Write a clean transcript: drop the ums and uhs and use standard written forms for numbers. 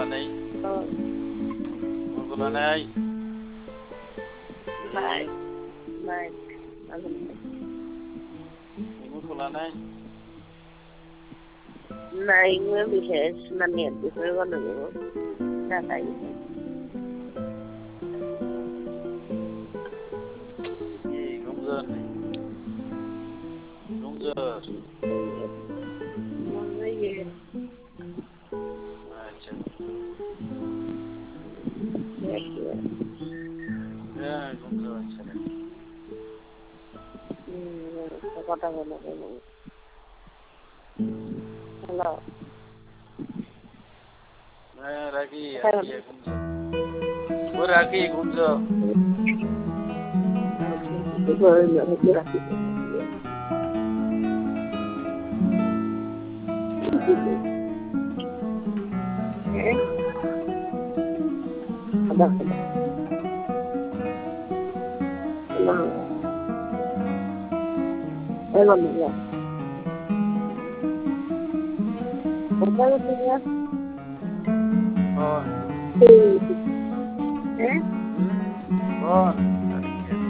নেই Oh, ঘুমগুলো নেই night, night. ঘুমু খোলা নেই Night में विशेष नन्ही दूसरे को नहीं हो जाता ही है এই ঘুমজোর নেই ঘুমজোর मुझे ये আচ্ছা देखिए হ্যাঁ ঘুমজোর ছেলে तो पता होना चाहिए हेलो হ্যাঁ রাখি রাখি ঘুমজোর ও রাখি ঘুমজোর देखो मैंने क्या किया है ada हेलो हेलो भैया बता भैया বল है বল